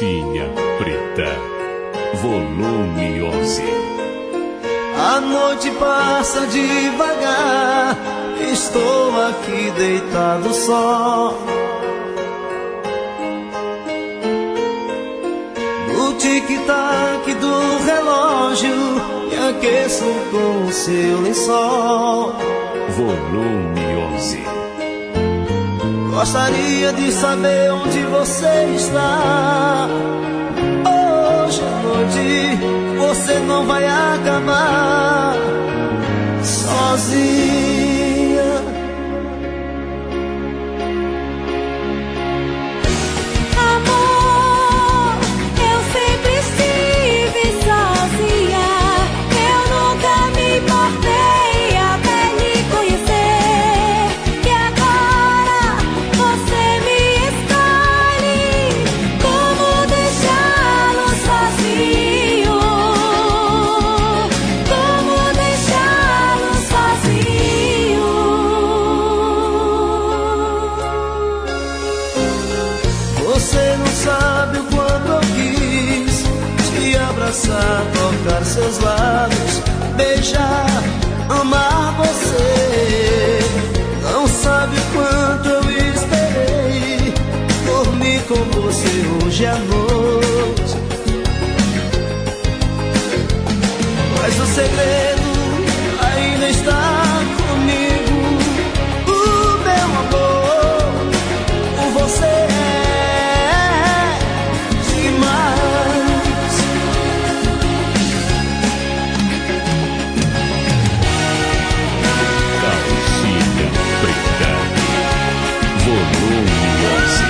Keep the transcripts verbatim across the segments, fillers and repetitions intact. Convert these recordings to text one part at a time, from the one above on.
Calcinha Preta, volume onze. A noite passa devagar, estou aqui deitado só. No tic-tac do relógio, me aqueço com o seu lençol. Volume onze. Gostaria de saber onde você está. Hoje à noite você não vai acabar sozinha. Amor, eu sempre estive sozinha. Eu nunca me importei até lhe conhecer. E agora você me escolhe. Como deixá-lo sozinho? Como deixá-lo sozinho? Você não sabe o quanto eu quis te abraçar, tocar seus lábios, beijar, amar você. Não sabe o quanto eu esperei dormir com você hoje à noite. Mas o segredo ainda está comigo. O meu amor por você é demais. Calcinha Preta, volume onze.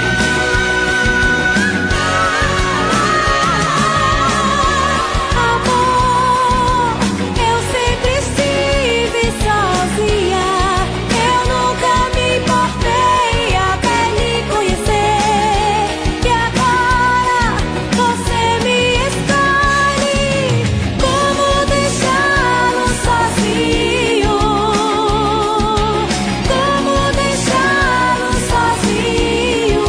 Amor, eu sempre estive sozinha. Eu nunca me importei até lhe conhecer. E agora você me escolhe. Como deixá-lo sozinho? Como deixá-lo sozinho?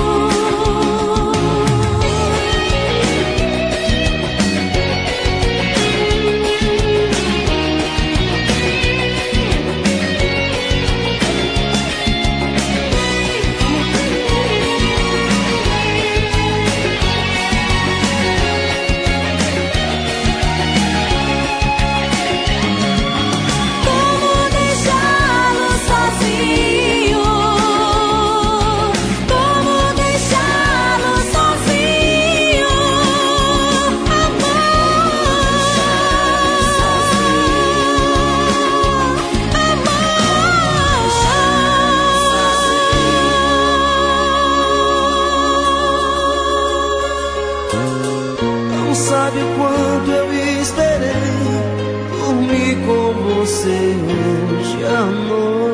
Como deixá-lo sozinho? Como deixá-lo sozinho? Não sabe o quanto eu esperei dormir com você hoje à noite.